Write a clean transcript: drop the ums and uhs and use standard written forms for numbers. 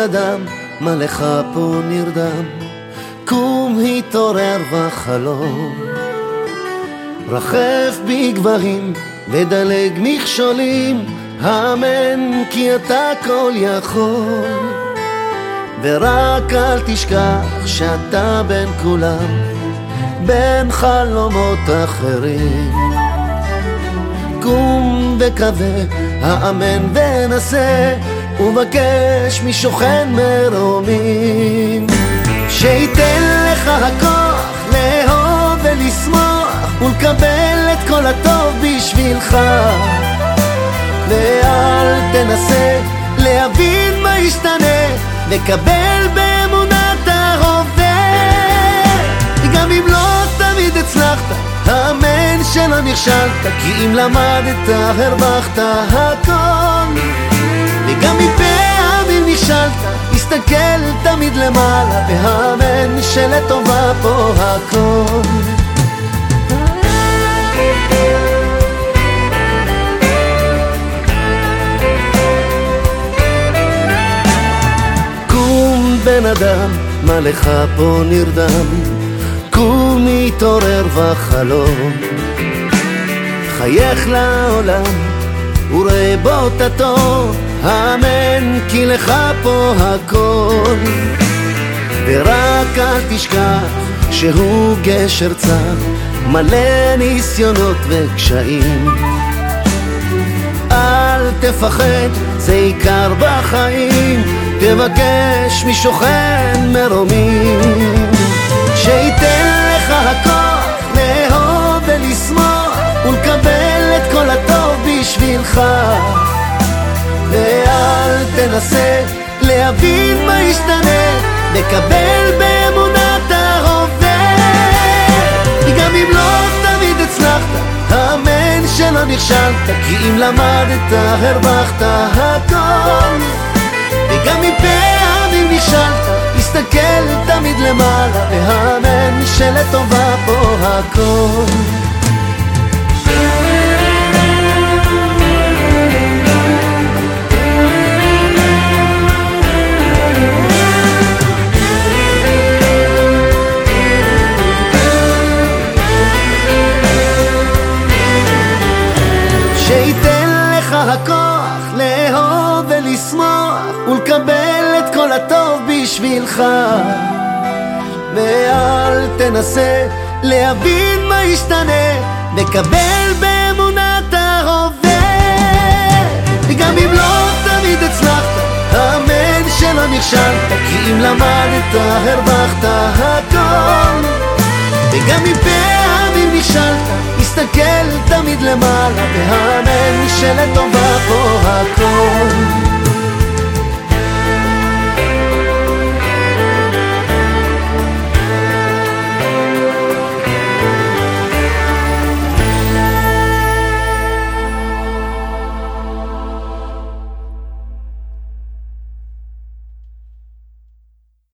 אדם, מה לך פה נרדם? קום התעורר וחלום, רחף בגבהים ודלג מכשולים, אמן כי אתה כל יכול, ורק אל תשכח שאתה בין כולם, בין חלומות אחרים. קום וקווה, האמן ונסה, ובקש משוכן מרומים, שייתן לך הכוח לאהוב ולשמוח, ולקבל את כל הטוב בשבילך. ואל תנסה להבין מה ישתנה, לקבל באמונת ההווה. גם אם לא תמיד הצלחת, האמן שלא נכשלת, כי אם למדת הרווחת הכל. וגם אם פעמים נכשלת, הסתכל תמיד למעלה, והאמן שלטובה פה הכל. קום בן אדם, מה לך פה נרדם? קום התעורר וחלום, חייך לעולם וראה בו את הטוב, אמן כי לך פה הכל. ורק אל תשכח שהוא גשר צר, מלא ניסיונות וקשיים. אל תפחד, זה עיקר בחיים, תבקש משוכן מרומים, שייתן לך הכוח לאהוב ולשמוח, ולקבל את כל הטוב בשבילך. ואל תנסה להבין מה ישתנה, לקבל באמונת ההווה. גם אם לא תמיד הצלחת, האמן שלא נכשלת, כי אם למדת הרווחת הכל. וגם אם פעמים נכשלת, הסתכל תמיד למעלה, והאמן שלטובה פה הכל. שייתן לך הכוח לאהוב ולשמוח, ולקבל את כל הטוב בשבילך. ואל תנסה להבין מה ישתנה, לקבל באמונת ההווה. וגם אם לא תמיד הצלחת, האמן שלא נכשלת, כי אם למדת הרווחת הכל. וגם אם פעמים נכשלת, הסתכל תמיד למעלה, והאמן שלטובה פה הכל.